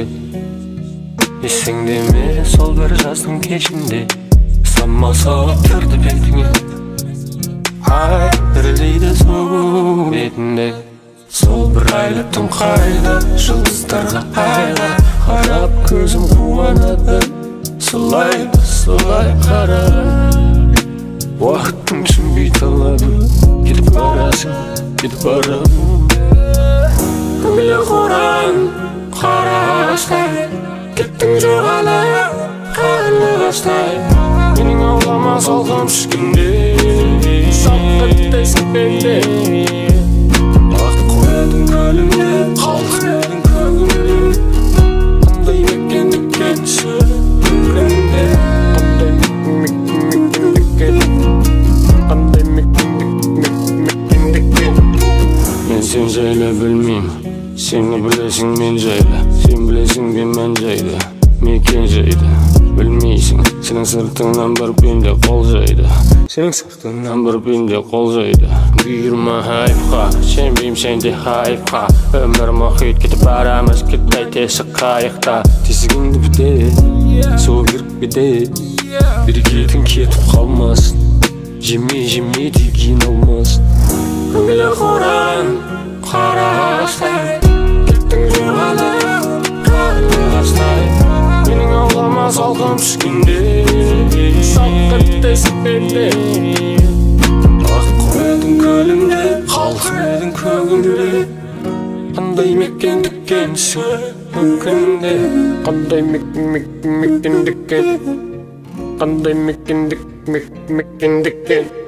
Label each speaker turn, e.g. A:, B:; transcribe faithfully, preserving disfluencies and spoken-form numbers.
A: ішінде. Есіңде ме сол бір жаздың кешінде, самал соғып бетіңе, ай дірілдейді су бетінде. Сол бір айлы түн қайда, жұлдыздарға айға қарап көзім қуанады. Солай, солай қара, уақыттың түсінбей талады. Кетіп барасың, кетіп барамын. Көңілі құран, қара ағаштай, кеттің жоғалып, қарлығаштай. Менің аулама солғын түскенде, саққыттай сәпенде. Бақыт қойдың көлімде, қалқымедің көгімде. Қандай мекендіккен сөмкімде, қандай мекендіккен, қандай мекендіккен. Мен сен жайлы білмеймін, сені білесің мен жайлы. Сен білесің бен мән жайды, мекен жайды. Білмейсің, сенің сыртыңнан бір пенде қол жайды. Сенің сыртыңнан бір пенде қол жайды. Бұйырма хайпқа, сенбеймін сенде хайпқа. Өмір мұхит кетіп барамыз, кетпей тесік қайықта. Тесігіңді біте, су кіріп кете, берекетің кетіп қалмасын. Жеме жеме деген алмасын. Көңілі құран, қара ағаштай, кеттің жоғалып, қарлығаштай. Менің аулама салқын түскенде, саққыттай сәпенде. Бақыт қойдың көлімде, қалқымедің көгімде. Қандай мекендіккен сөмкімде, қандай мекендіккен, қандай мекендік мекендіккен.